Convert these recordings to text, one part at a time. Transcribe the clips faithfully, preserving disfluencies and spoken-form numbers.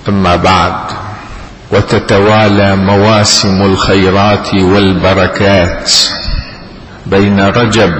أما بعد، وتتوالى مواسم الخيرات والبركات بين رجب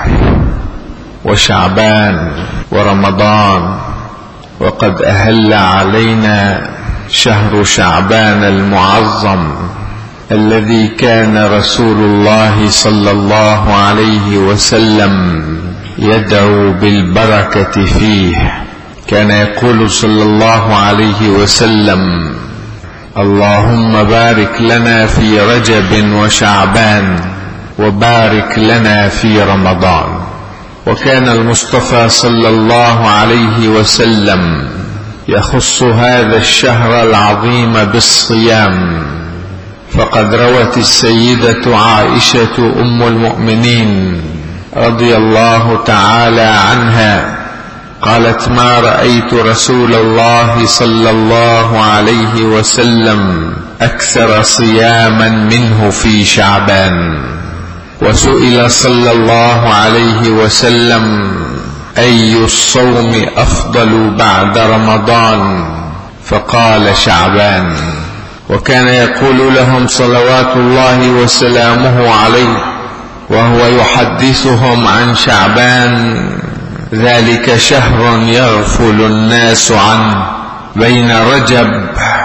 وشعبان ورمضان، وقد أهل علينا شهر شعبان المعظم الذي كان رسول الله صلى الله عليه وسلم يدعو بالبركة فيه. كان يقول صلى الله عليه وسلم: اللهم بارك لنا في رجب وشعبان وبارك لنا في رمضان. وكان المصطفى صلى الله عليه وسلم يخص هذا الشهر العظيم بالصيام، فقد روت السيدة عائشة أم المؤمنين رضي الله تعالى عنها قالت: ما رأيت رسول الله صلى الله عليه وسلم أكثر صياما منه في شعبان. وسئل صلى الله عليه وسلم: أي الصوم أفضل بعد رمضان؟ فقال: شعبان. وكان يقول لهم صلوات الله وسلامه عليه وهو يحدثهم عن شعبان: ذلك شهر يغفل الناس عنه بين رجب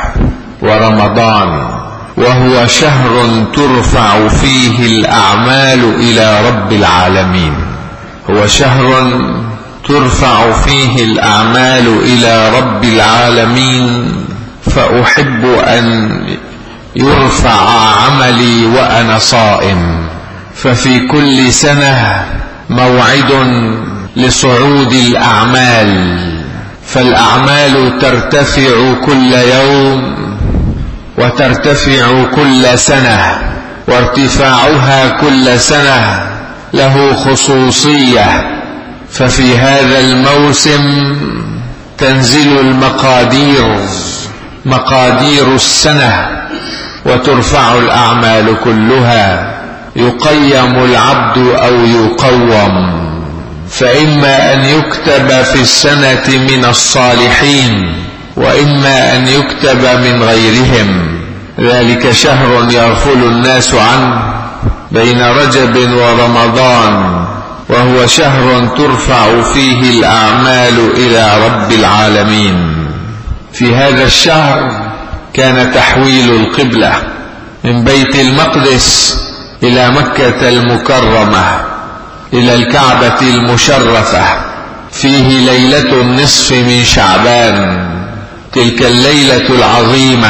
ورمضان، وهو شهر ترفع فيه الأعمال إلى رب العالمين. هو شهر ترفع فيه الأعمال إلى رب العالمين، فأحب أن يرفع عملي وأنا صائم. ففي كل سنة موعد لصعود الأعمال، فالأعمال ترتفع كل يوم وترتفع كل سنة، وارتفاعها كل سنة له خصوصية. ففي هذا الموسم تنزل المقادير مقادير السنة وترفع الأعمال كلها، يقيم العبد أو يقوم، فإما أن يكتب في السنة من الصالحين وإما أن يكتب من غيرهم. ذلك شهر يغفل الناس عنه بين رجب ورمضان، وهو شهر ترفع فيه الأعمال إلى رب العالمين. في هذا الشهر كان تحويل القبلة من بيت المقدس إلى مكة المكرمة إلى الكعبة المشرفة. فيه ليلة النصف من شعبان، تلك الليلة العظيمة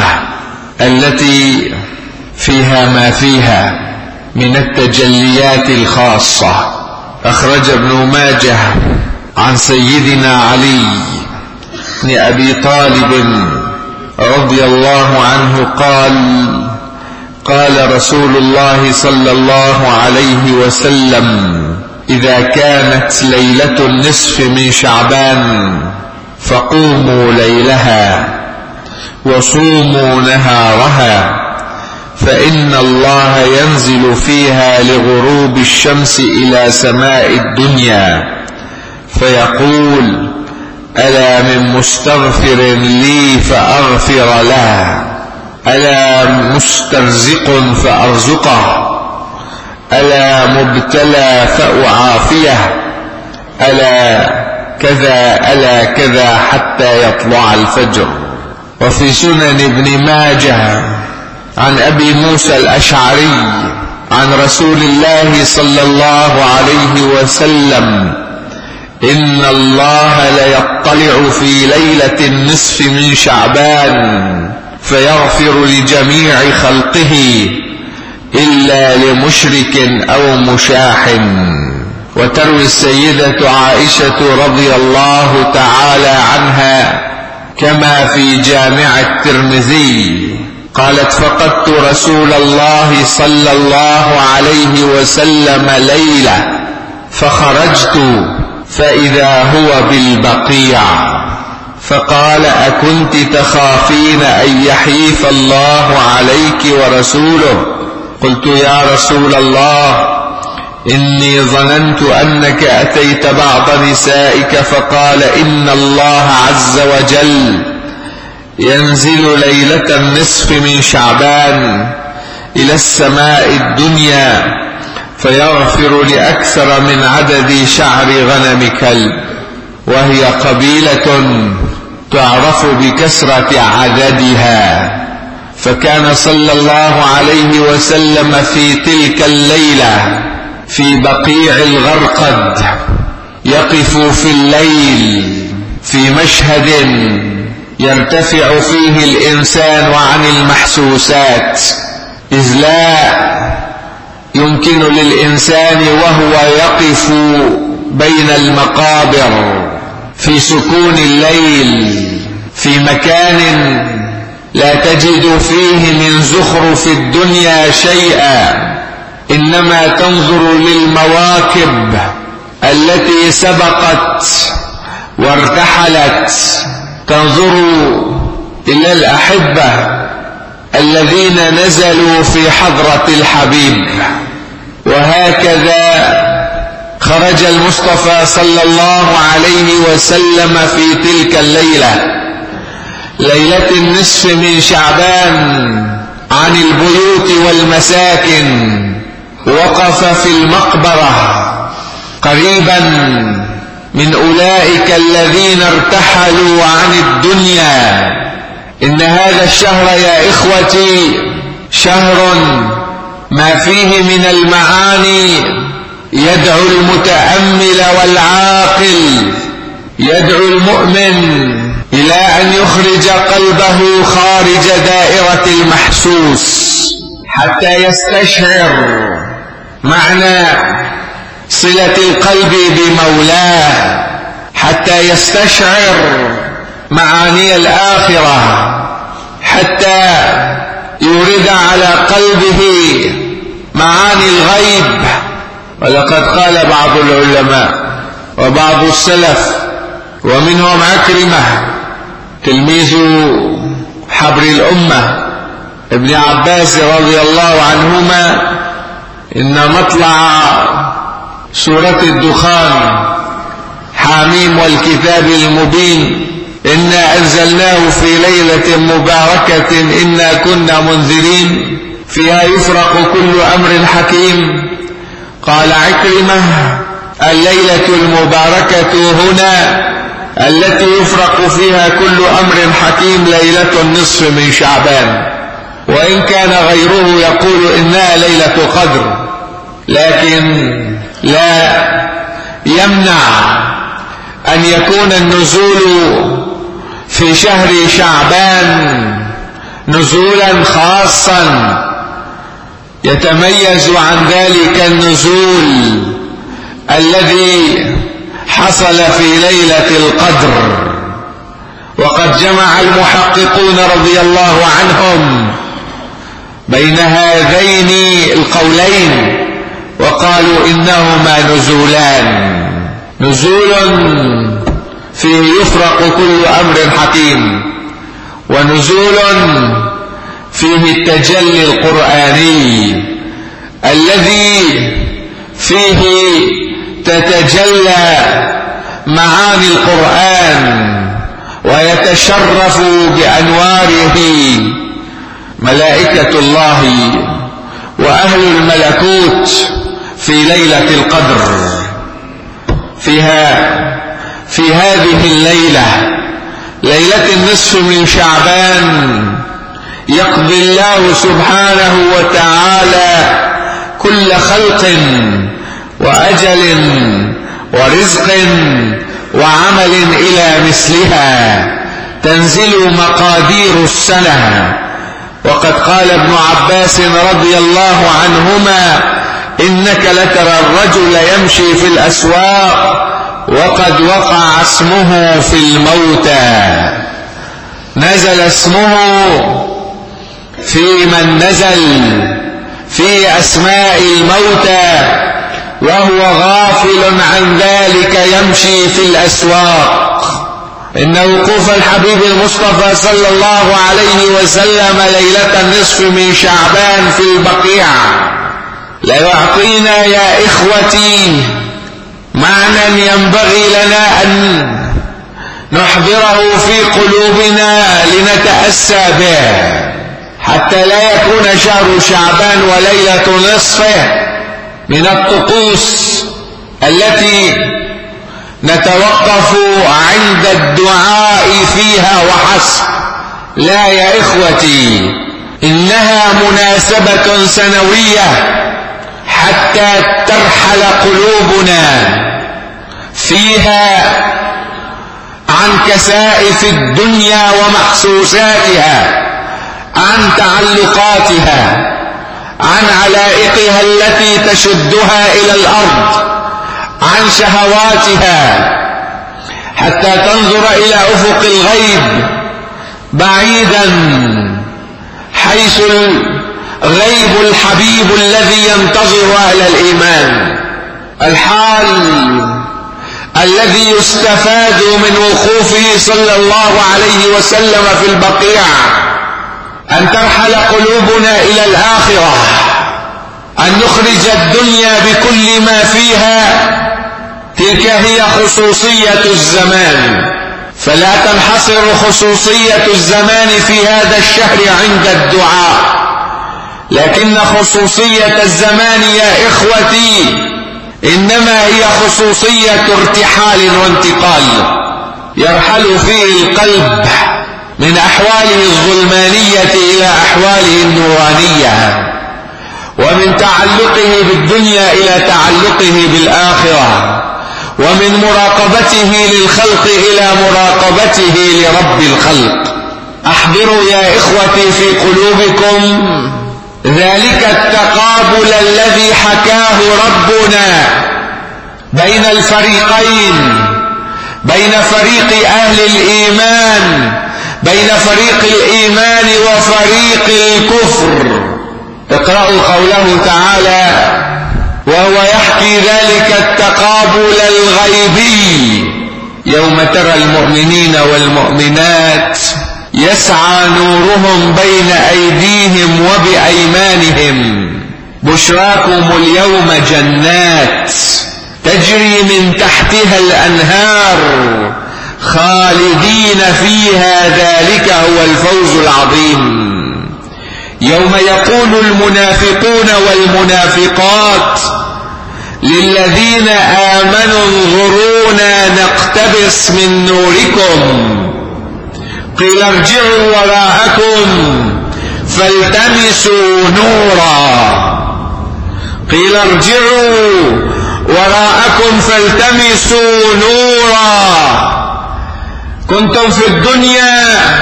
التي فيها ما فيها من التجليات الخاصة. أخرج ابن ماجه عن سيدنا علي بن أبي طالب رضي الله عنه قال: قال رسول الله صلى الله عليه وسلم: إذا كانت ليلة النصف من شعبان فقوموا ليلها وصوموا نهارها، فإن الله ينزل فيها لغروب الشمس إلى سماء الدنيا فيقول: ألا من مستغفر لي فأغفر له، ألا مسترزق فأرزقه، ألا مبتلى فأعافيه، ألا كذا ألا كذا حتى يطلع الفجر. وفي سنن ابن ماجه عن أبي موسى الأشعري عن رسول الله صلى الله عليه وسلم: إن الله ليطلع في ليلة النصف من شعبان فيغفر لجميع خلقه إلا لمشرك أو مشاح. وتروي السيدة عائشة رضي الله تعالى عنها كما في جامع الترمذي قالت: فقدت رسول الله صلى الله عليه وسلم ليلة فخرجت فإذا هو بالبقيع، فقال: أكنت تخافين أن يحيف الله عليك ورسوله؟ قلت: يا رسول الله، إني ظننت أنك أتيت بعض نسائك. فقال: إن الله عز وجل ينزل ليلة النصف من شعبان إلى السماء الدنيا فيغفر لأكثر من عدد شعر غنم كلب، وهي قبيلة تعرف بكثرة عددها. فكان صلى الله عليه وسلم في تلك الليلة في بقيع الغرقد يقف في الليل في مشهد يرتفع فيه الإنسان عن المحسوسات، إذ لا يمكن للإنسان وهو يقف بين المقابر في سكون الليل في مكان لا تجد فيه من زخرف الدنيا شيئا، إنما تنظر للمواكب التي سبقت وارتحلت، تنظر إلى الأحبة الذين نزلوا في حضرة الحبيب. وهكذا خرج المصطفى صلى الله عليه وسلم في تلك الليلة، ليلة النصف من شعبان، عن البيوت والمساكن، وقف في المقبرة قريبا من أولئك الذين ارتحلوا عن الدنيا. إن هذا الشهر يا إخوتي شهر ما فيه من المعاني يدعو المتأمل والعاقل، يدعو المؤمن إلى أن يخرج قلبه خارج دائرة المحسوس حتى يستشعر معنى صلة القلب بمولاه، حتى يستشعر معاني الآخرة، حتى يورد على قلبه معاني الغيب. ولقد قال بعض العلماء وبعض السلف ومنهم عكرمة تلميذ حبر الأمة ابن عباس رضي الله عنهما، إن مطلع سورة الدخان حاميم والكتاب المبين إنا أنزلناه في ليلة مباركة إنا كنا منذرين فيها يفرق كل أمر حكيم. قال عكرمة الليلة المباركة هنا التي يفرق فيها كل أمر حكيم ليلة النصف من شعبان، وإن كان غيره يقول إنها ليلة قدر، لكن لا يمنع أن يكون النزول في شهر شعبان نزولا خاصا يتميز عن ذلك النزول الذي حصل في ليلة القدر. وقد جمع المحققون رضي الله عنهم بين هذين القولين وقالوا إنهما نزولان، نزول فيه يفرق كل أمر حكيم، ونزول فيه التجلي القرآني الذي فيه تتجلى معاني القرآن ويتشرف بأنواره ملائكة الله وأهل الملكوت في ليلة القدر. فيها في هذه الليلة ليلة النصف من شعبان يقضي الله سبحانه وتعالى كل خلق وأجل ورزق وعمل إلى مثلها، تنزل مقادير السنة. وقد قال ابن عباس رضي الله عنهما إنك لترى الرجل يمشي في الأسواق وقد وقع اسمه في الموتى. نزل اسمه في من نزل في أسماء الموتى وهو غافل عن ذلك يمشي في الأسواق. إن وقوف الحبيب المصطفى صلى الله عليه وسلم ليلة النصف من شعبان في البقيع لا يعطينا يا إخوتي معنى ينبغي لنا أن نحضره في قلوبنا لنتأسى به، حتى لا يكون شهر شعبان وليلة نصفه من الطقوس التي نتوقف عند الدعاء فيها وحسب. لا يا إخوتي، إنها مناسبة سنوية حتى ترحل قلوبنا فيها عن كسائف الدنيا ومحسوساتها، عن تعلقاتها، عن علائقها التي تشدها إلى الأرض، عن شهواتها، حتى تنظر إلى أفق الغيب بعيدا، حيث الغيب الحبيب الذي ينتظر أهل الإيمان. الحال الذي يستفاد من وقوفه صلى الله عليه وسلم في البقيع أن ترحل قلوبنا إلى الآخرة، أن نخرج الدنيا بكل ما فيها. تلك هي خصوصية الزمان، فلا تنحصر خصوصية الزمان في هذا الشهر عند الدعاء، لكن خصوصية الزمان يا إخوتي إنما هي خصوصية ارتحال وانتقال، يرحل فيه القلب من أحواله الظلمانية إلى أحواله النورانية، ومن تعلقه بالدنيا إلى تعلقه بالآخرة، ومن مراقبته للخلق إلى مراقبته لرب الخلق. أحضروا يا إخوتي في قلوبكم ذلك التقابل الذي حكاه ربنا بين الفريقين، بين فريق أهل الإيمان، بين فريق الإيمان وفريق الكفر. اقرأوا قوله تعالى: وهو يحكي ذلك التقابل الغيبي: يوم ترى المؤمنين والمؤمنات يسعى نورهم بين أيديهم وبأيمانهم بشراكم اليوم جنات تجري من تحتها الأنهار خالدين فيها ذلك هو الفوز العظيم. يوم يقول المنافقون والمنافقات للذين آمنوا انظرونا نقتبس من نوركم قيل ارجعوا وراءكم فالتمسوا نورا قيل ارجعوا وراءكم فالتمسوا نورا. كنتم في الدنيا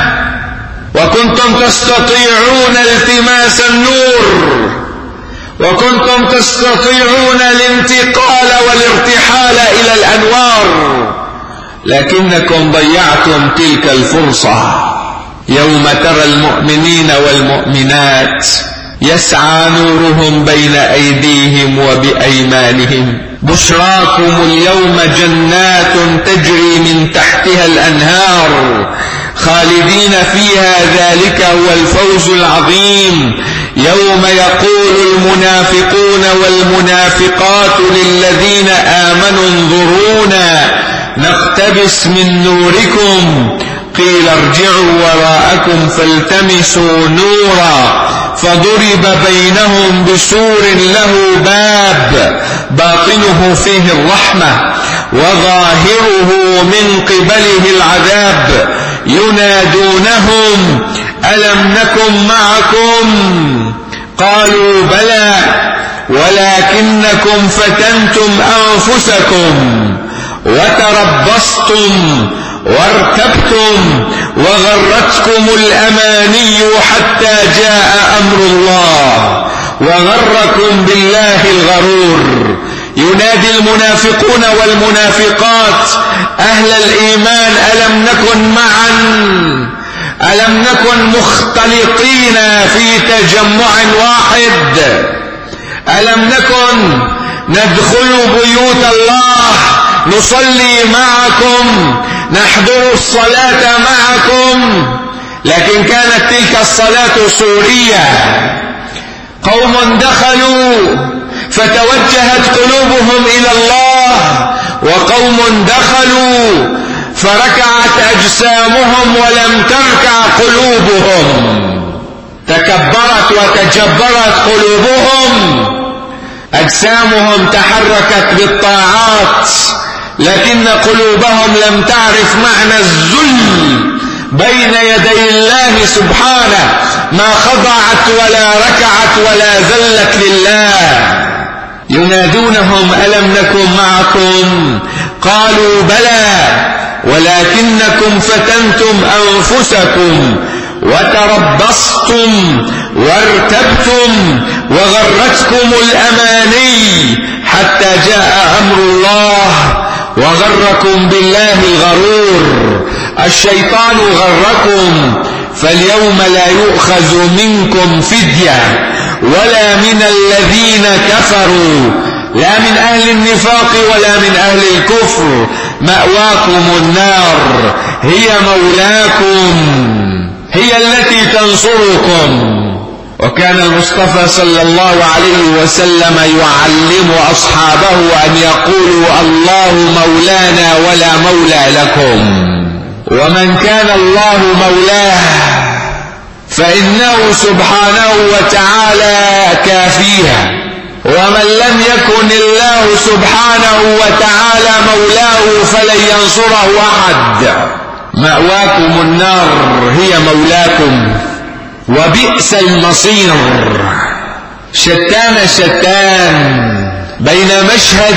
وكنتم تستطيعون التماس النور، وكنتم تستطيعون الانتقال والارتحال إلى الأنوار، لكنكم ضيعتم تلك الفرصة. يوم ترى المؤمنين والمؤمنات يسعى نورهم بين أيديهم وبأيمانهم بشراكم اليوم جنات تجري من تحتها الأنهار خالدين فيها ذلك هو الفوز العظيم. يوم يقول المنافقون والمنافقات للذين آمنوا انظرونا نقتبس من نوركم قيل ارجعوا وراءكم فالتمسوا نورا فضرب بينهم بسور له باب باطنه فيه الرحمة وظاهره من قبله العذاب ينادونهم ألم نكن معكم قالوا بلى ولكنكم فتنتم أنفسكم وتربصتم وارتبتم وغرتكم الأماني حتى جاء أمر الله وغركم بالله الغرور. ينادي المنافقون والمنافقات أهل الإيمان ألم نكن معا ألم نكن مختلطين في تجمع واحد، ألم نكن ندخل بيوت الله نصلي معكم نحضر الصلاة معكم، لكن كانت تلك الصلاة سورية. قوم دخلوا فتوجهت قلوبهم إلى الله، وقوم دخلوا فركعت أجسامهم ولم تركع قلوبهم. تكبرت وتجبرت قلوبهم، أجسامهم تحركت بالطاعات، لكن قلوبهم لم تعرف معنى الذل بين يدي الله سبحانه، ما خضعت ولا ركعت ولا ذلت لله. ينادونهم ألم نكن معكم؟ قالوا بلى ولكنكم فتنتم أنفسكم وتربصتم وارتبتم وغرتكم الأماني حتى جاء أمر الله وغركم بالله الغرور. الشيطان غركم، فاليوم لا يؤخذ منكم فدية ولا من الذين كفروا، لا من أهل النفاق ولا من أهل الكفر، مأواكم النار هي مولاكم، هي التي تنصركم. وكان المصطفى صلى الله عليه وسلم يعلم أصحابه أن يقولوا الله مولانا ولا مولى لكم، ومن كان الله مولاه فإنه سبحانه وتعالى كافيه، ومن لم يكن الله سبحانه وتعالى مولاه فلن ينصره أحد. مأواكم النار هي مولاكم وبئس المصير. شتان شتان بين مشهد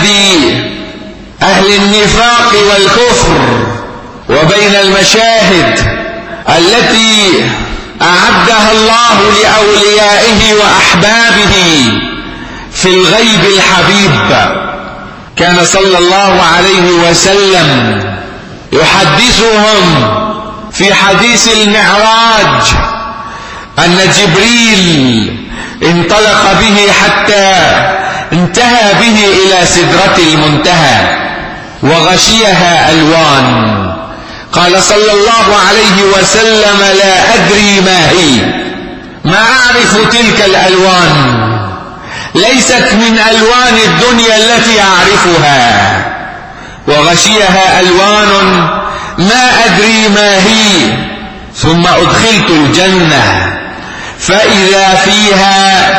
أهل النفاق والكفر وبين المشاهد التي أعدها الله لأوليائه وأحبابه في الغيب الحبيب. كان صلى الله عليه وسلم يحدثهم في حديث المعراج أن جبريل انطلق به حتى انتهى به إلى سدرة المنتهى وغشيها ألوان. قال صلى الله عليه وسلم لا أدري ما هي، ما أعرف تلك الألوان، ليست من ألوان الدنيا التي أعرفها، وغشيها ألوان ما أدري ما هي. ثم أدخلت الجنة فإذا فيها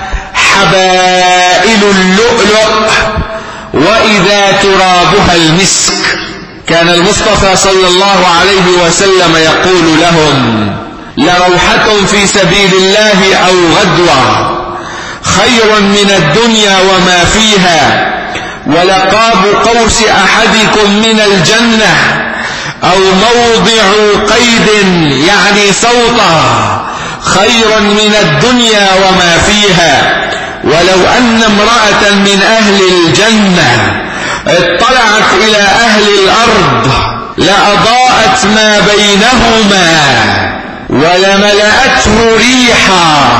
حبائل اللؤلؤ وإذا ترابها المسك. كان المصطفى صلى الله عليه وسلم يقول لهم لروحة في سبيل الله أو غدوة خير من الدنيا وما فيها، ولقاب قوس أحدكم من الجنة أو موضع قيد يعني صوته خير من الدنيا وما فيها. ولو أن امرأة من أهل الجنة اطلعت إلى أهل الأرض لأضاءت ما بينهما ولملأته ريحا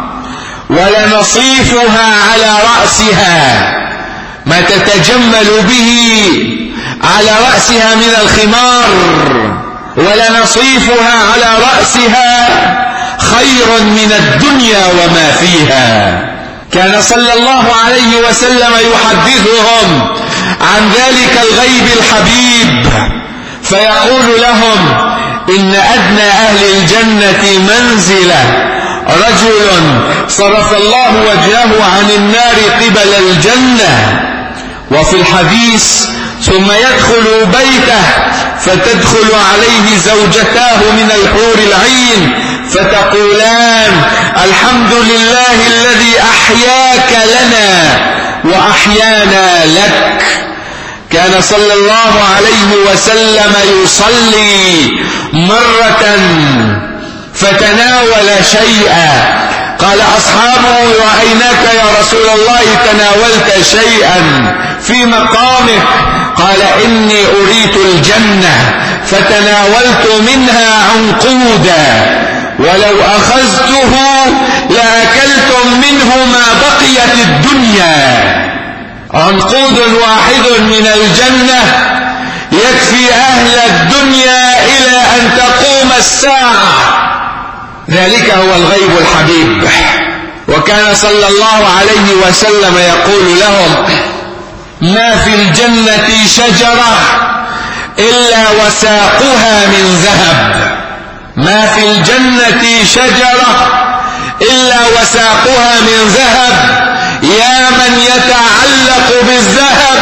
ولنصيفها على رأسها، ما تتجمل به على رأسها من الخمار، ولنصيفها على رأسها خير من الدنيا وما فيها. كان صلى الله عليه وسلم يحدثهم عن ذلك الغيب الحبيب فيقول لهم إن أدنى أهل الجنة منزلة رجل صرف الله وجهه عن النار قبل الجنة. وفي الحديث ثم يدخل بيته فتدخل عليه زوجتاه من الحور العين فتقولان الحمد لله الذي أحياك لنا وأحيانا لك. كان صلى الله عليه وسلم يصلي مرة فتناول شيئا، قال أصحابه رأيناك يا رسول الله تناولت شيئا في مقامك، قال إني أريت الجنة فتناولت منها عنقودا ولو أخذته لأكلتم منه ما بقيت الدنيا. عنقود واحد من الجنة يكفي أهل الدنيا إلى أن تقوم الساعة. ذلك هو الغيب الحبيب. وكان صلى الله عليه وسلم يقول لهم ما في الجنة شجرة إلا وساقها من ذهب. ما في الجنة شجرة إلا وساقها من ذهب. يا من يتعلق بالذهب،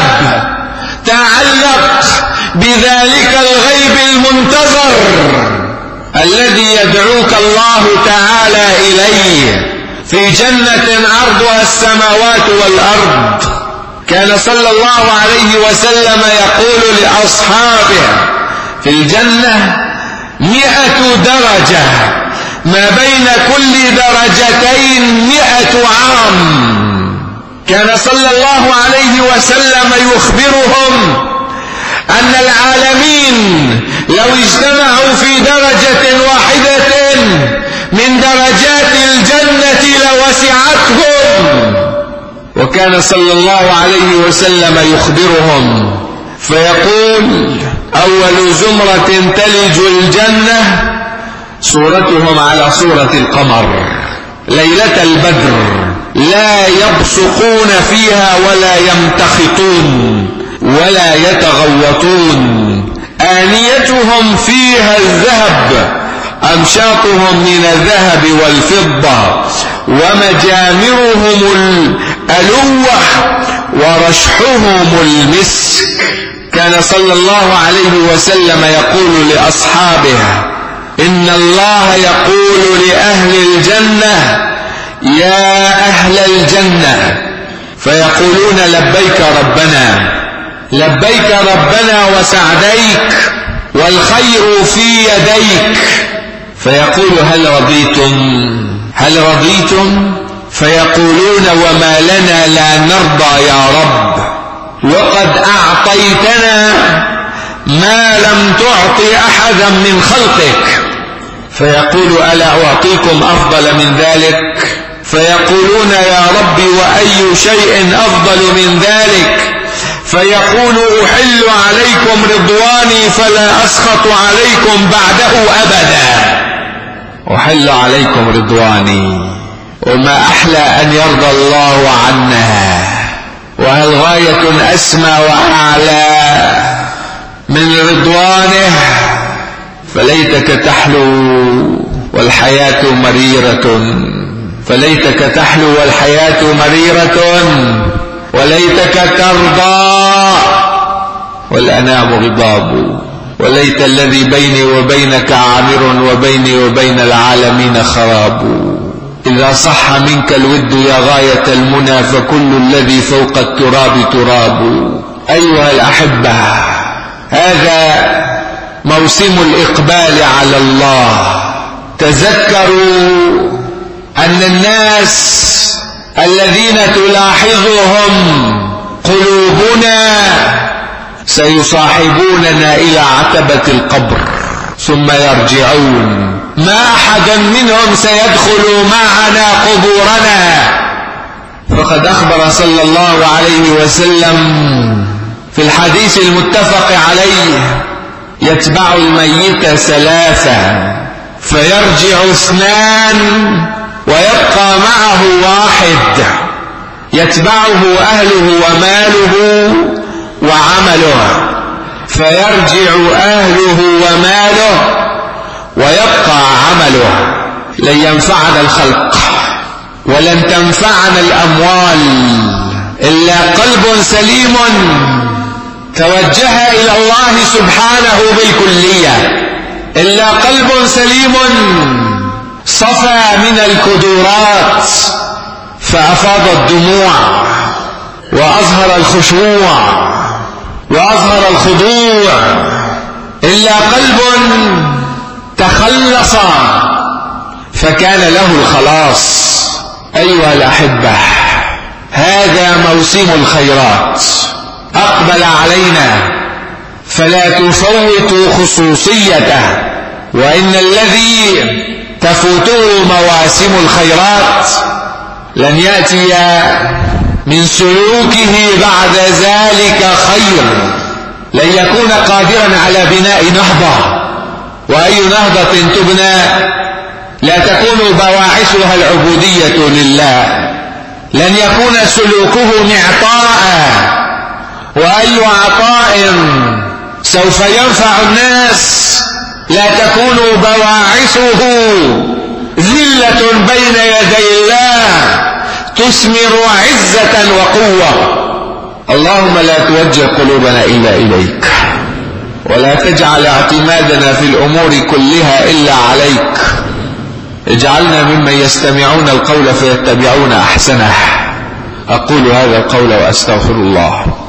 تعلق بذلك الغيب المنتظر الذي يدعوك الله تعالى إليه في جنة عرضها السماوات والأرض. كان صلى الله عليه وسلم يقول لأصحابه: في الجنة مئة درجة، ما بين كل درجتين مئة عام. كان صلى الله عليه وسلم يخبرهم أن العالمين لو اجتمعوا في درجة واحدة من درجات الجنة لوسعتهم. وكان صلى الله عليه وسلم يخبرهم فيقول: أول زمرة تلج الجنة صورتهم على صورة القمر ليلة البدر، لا يبصقون فيها ولا يمتخطون ولا يتغوطون، آنيتهم فيها الذهب، أمشاطهم من الذهب والفضة، ومجامرهم الألوة، ورشحهم المسك. كان صلى الله عليه وسلم يقول لأصحابه: إن الله يقول لأهل الجنة: يا أهل الجنة، فيقولون: لبيك ربنا، لبيك ربنا وسعديك، والخير في يديك. فيقول: هل رضيتم؟ هل رضيتم؟ فيقولون: وما لنا لا نرضى يا رب، وقد أعطيتنا ما لم تعطي أحدا من خلقك. فيقول: ألا أعطيكم أفضل من ذلك؟ فيقولون: يا رب وأي شيء أفضل من ذلك؟ فيقول: أحل عليكم رضواني فلا أسخط عليكم بعده أبدا. أحل عليكم رضواني. وما أحلى أن يرضى الله عنا، وهل غاية أسمى وأعلى من رضوانه؟ فليتك تحلو والحياة مريرة، فليتك تحلو والحياة مريرة، وليتك ترضى والأنام غضاب، وليت الذي بيني وبينك عامر وبيني وبين العالمين خراب. إذا صح منك الود يا غاية المنى، فكل الذي فوق التراب تراب. أيها الأحبة، هذا موسم الإقبال على الله. تذكروا أن الناس الذين تلاحظهم قلوبنا سيصاحبوننا إلى عتبة القبر ثم يرجعون، ما أحد منهم سيدخل معنا قبورنا. فقد أخبر صلى الله عليه وسلم في الحديث المتفق عليه: يتبع الميت ثلاثة، فيرجع اثنان ويبقى معه واحد، يتبعه أهله وماله وعمله، فيرجع أهله وماله ويبقى عمله. لن ينفعنا الخلق ولن تنفعنا الأموال إلا قلب سليم توجه إلى الله سبحانه بالكلية، إلا قلب سليم صفى من الكدورات فأفاض الدموع وأظهر الخشوع وأظهر الخضوع، إلا قلب تخلص فكان له الخلاص. أيها الأحبة، هذا موسم الخيرات أقبل علينا، فلا تفوتوا خصوصيته. وإن الذي تفوته مواسم الخيرات لن يأتي من سلوكه بعد ذلك خير، لن يكون قادرا على بناء نهضة. وأي نهضة تبنى لا تكون بواعثها العبودية لله، لن يكون سلوكه معطاء، وأي عطاء سوف ينفع الناس، لا تكون بواعثه ذلة بين يدي الله تثمر عزة وقوة. اللهم لا توجه قلوبنا إلا إليك، ولا تجعل اعتمادنا في الأمور كلها إلا عليك. اجعلنا ممن يستمعون القول فيتبعون أحسنه. أقول هذا القول وأستغفر الله.